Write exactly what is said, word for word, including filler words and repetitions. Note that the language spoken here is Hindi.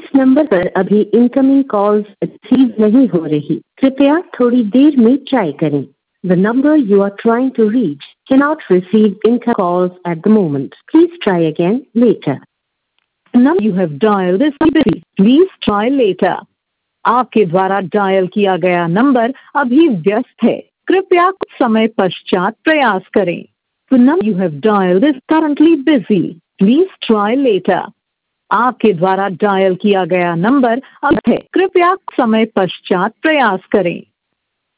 इस नंबर पर अभी इनकमिंग कॉल्स रिसीव नहीं हो रही, कृपया थोड़ी देर में ट्राई करें। The number you are trying to reach cannot receive incoming calls at the moment. Please try again later. The number you have dialed is busy. Please try later. आपके द्वारा डायल किया गया नंबर अभी व्यस्त है, कृपया कुछ समय पश्चात प्रयास करें। The number you have dialed is currently busy. Please try later. आपके द्वारा डायल किया गया नंबर अब है, कृपया कुछ समय पश्चात प्रयास करें।